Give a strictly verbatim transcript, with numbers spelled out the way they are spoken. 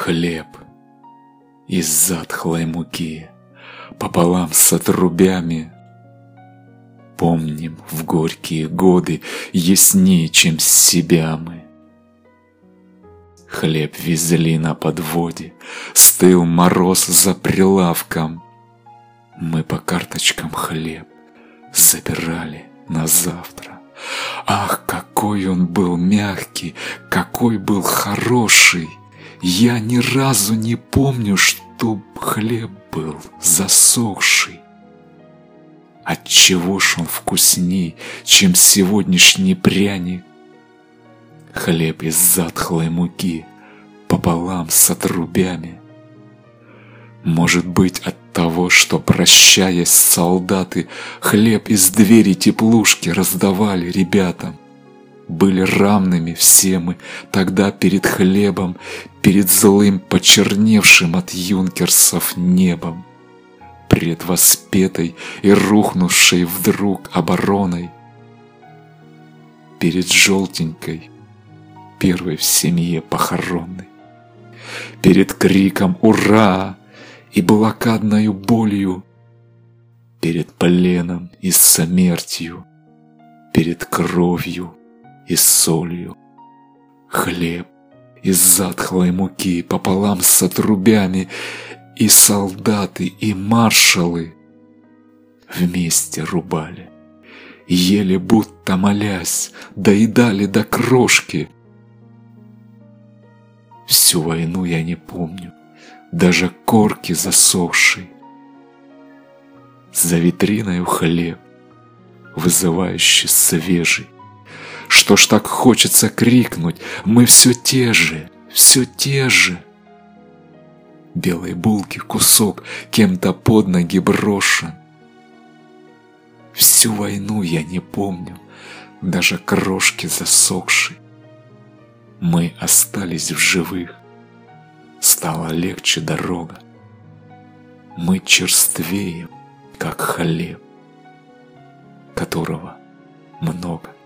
Хлеб из затхлой муки пополам с отрубями. Помним в горькие годы яснее, чем себя мы. Хлеб везли на подводе, стыл мороз за прилавком. Мы по карточкам хлеб забирали на завтра. Ах, какой он был мягкий, какой был хороший! Я ни разу не помню, чтоб хлеб был засохший. Отчего ж он вкусней, чем сегодняшний пряник? Хлеб из затхлой муки пополам с отрубями. Может быть, от того, что, прощаясь, солдаты хлеб из двери теплушки раздавали ребятам. Были равными все мы тогда перед хлебом, перед злым, почерневшим от юнкерсов небом, пред воспетой и рухнувшей вдруг обороной, перед желтенькой, первой в семье похоронной, перед криком «Ура!» и блокадною болью, перед пленом и смертью, перед кровью и солью. Хлеб из затхлой муки пополам с отрубями, и солдаты, и маршалы вместе рубали, ели будто молясь, доедали до крошки. Всю войну я не помню даже корки засохшей. За витриною хлеб, вызывающий свежий. Что ж так хочется крикнуть: мы все те же, все те же. Белой булки кусок кем-то под ноги брошен. Всю войну я не помню даже крошки засохшей. Мы остались в живых, стало легче дорога. Мы черствеем, как хлеб, которого много.